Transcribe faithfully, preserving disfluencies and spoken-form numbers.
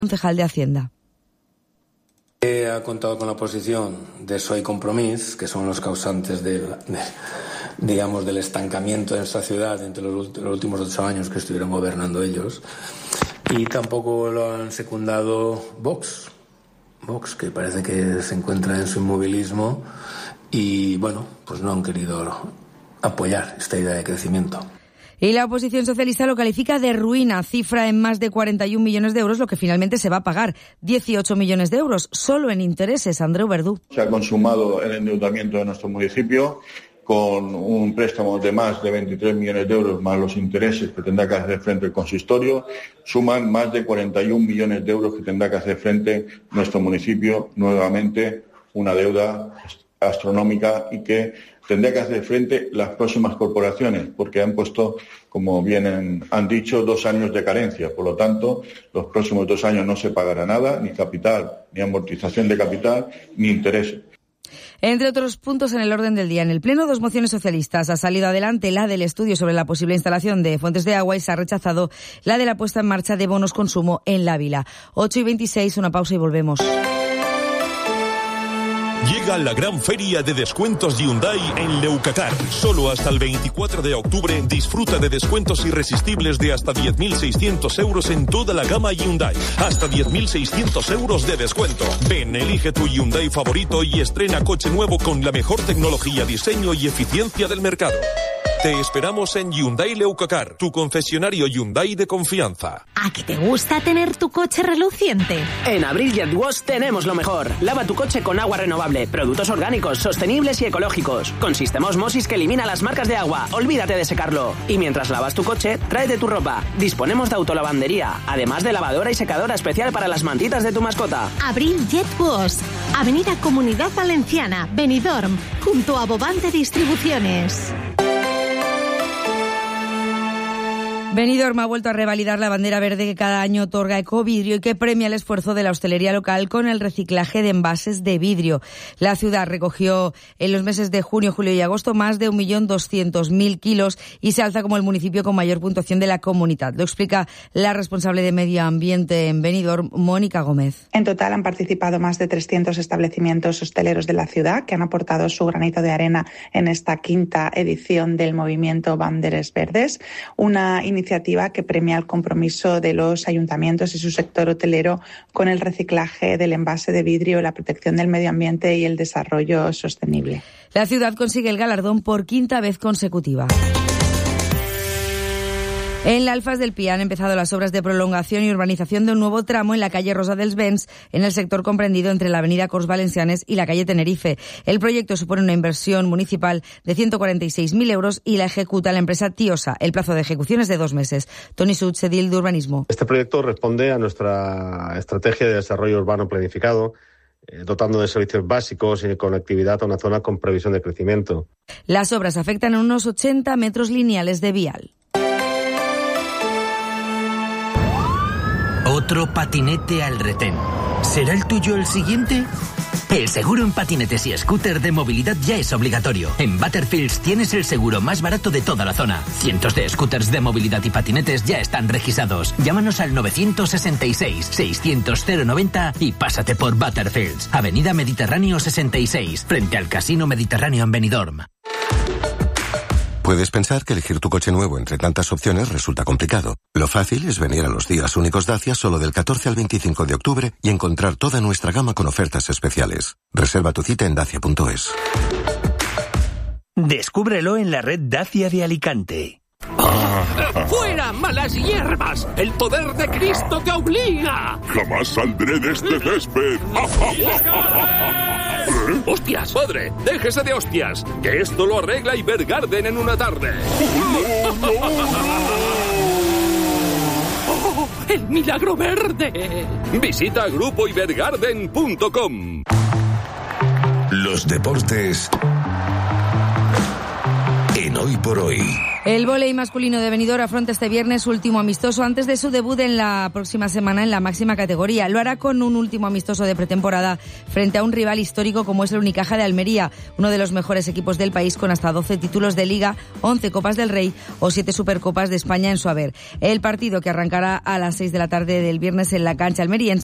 Concejal de Hacienda. Ha contado con la posición de P S O E y Compromís, que son los causantes de, de, digamos, del estancamiento de nuestra ciudad entre los, los últimos ocho años que estuvieron gobernando ellos. Y tampoco lo han secundado Vox, Vox, que parece que se encuentra en su inmovilismo y, bueno, pues no han querido apoyar esta idea de crecimiento. Y la oposición socialista lo califica de ruina, cifra en más de cuarenta y un millones de euros, lo que finalmente se va a pagar, dieciocho millones de euros, solo en intereses. Andreu Verdú. Se ha consumado el endeudamiento de nuestro municipio con un préstamo de más de veintitrés millones de euros, más los intereses que tendrá que hacer frente el consistorio, suman más de cuarenta y un millones de euros que tendrá que hacer frente nuestro municipio, nuevamente una deuda astronómica y que tendría que hacer frente las próximas corporaciones, porque han puesto, como bien han dicho, dos años de carencia. Por lo tanto, los próximos dos años no se pagará nada, ni capital, ni amortización de capital, ni interés. Entre otros puntos en el orden del día, en el Pleno, dos mociones socialistas. Ha salido adelante la del estudio sobre la posible instalación de fuentes de agua y se ha rechazado la de la puesta en marcha de bonos consumo en la Vila. ocho y veintiséis, una pausa y volvemos. Llega la gran feria de descuentos Hyundai en Leucacar. Solo hasta el veinticuatro de octubre disfruta de descuentos irresistibles de hasta diez mil seiscientos euros en toda la gama Hyundai. Hasta diez mil seiscientos euros de descuento. Ven, elige tu Hyundai favorito y estrena coche nuevo con la mejor tecnología, diseño y eficiencia del mercado. Te esperamos en Hyundai Leucacar, tu concesionario Hyundai de confianza. ¿A qué te gusta tener tu coche reluciente? En Abril Jet Wash tenemos lo mejor. Lava tu coche con agua renovable, productos orgánicos, sostenibles y ecológicos. Con sistema Osmosis que elimina las marcas de agua. Olvídate de secarlo. Y mientras lavas tu coche, tráete tu ropa. Disponemos de autolavandería, además de lavadora y secadora especial para las mantitas de tu mascota. Abril Jet Wash, Avenida Comunidad Valenciana, Benidorm, junto a Bobante Distribuciones. Benidorm ha vuelto a revalidar la bandera verde que cada año otorga Ecovidrio y que premia el esfuerzo de la hostelería local con el reciclaje de envases de vidrio. La ciudad recogió en los meses de junio, julio y agosto más de un millón doscientos mil kilos y se alza como el municipio con mayor puntuación de la comunidad. Lo explica la responsable de Medio Ambiente en Benidorm, Mónica Gómez. En total han participado más de trescientos establecimientos hosteleros de la ciudad que han aportado su granito de arena en esta quinta edición del movimiento Banderes Verdes, una iniciativa iniciativa que premia el compromiso de los ayuntamientos y su sector hotelero con el reciclaje del envase de vidrio, la protección del medio ambiente y el desarrollo sostenible. La ciudad consigue el galardón por quinta vez consecutiva. En la Alfas del Pi han empezado las obras de prolongación y urbanización de un nuevo tramo en la calle Rosa dels Vents, en el sector comprendido entre la avenida Corts Valencianes y la calle Tenerife. El proyecto supone una inversión municipal de ciento cuarenta y seis mil euros y la ejecuta la empresa Tiosa. El plazo de ejecución es de dos meses. Toni Such, edil de Urbanismo. Este proyecto responde a nuestra estrategia de desarrollo urbano planificado, eh, dotando de servicios básicos y conectividad a una zona con previsión de crecimiento. Las obras afectan a unos ochenta metros lineales de vial. Otro patinete al retén. ¿Será el tuyo el siguiente? El seguro en patinetes y scooter de movilidad ya es obligatorio. En Butterfields tienes el seguro más barato de toda la zona. Cientos de scooters de movilidad y patinetes ya están registrados. Llámanos al nueve seis seis, seiscientos, cero noventa y pásate por Butterfields. Avenida Mediterráneo sesenta y seis, frente al Casino Mediterráneo en Benidorm. Puedes pensar que elegir tu coche nuevo entre tantas opciones resulta complicado. Lo fácil es venir a los días únicos Dacia solo del catorce al veinticinco de octubre y encontrar toda nuestra gama con ofertas especiales. Reserva tu cita en dacia punto es. Descúbrelo en la red Dacia de Alicante. ¡Fuera, malas hierbas! ¡El poder de Cristo te obliga! ¡Jamás saldré de este césped! ¿Eh? ¡Hostias! ¡Padre, déjese de hostias! ¡Que esto lo arregla Ibergarden en una tarde! ¡No, no, no! ¡Oh, el milagro verde! Visita grupo ibergarden punto com. Los deportes en Hoy por Hoy. El vóley masculino de Benidorm afronta este viernes su último amistoso antes de su debut en la próxima semana en la máxima categoría. Lo hará con un último amistoso de pretemporada frente a un rival histórico como es el Unicaja de Almería, uno de los mejores equipos del país con hasta doce títulos de Liga, once Copas del Rey o siete Supercopas de España en su haber. El partido, que arrancará a las seis de la tarde del viernes en la cancha almeriense,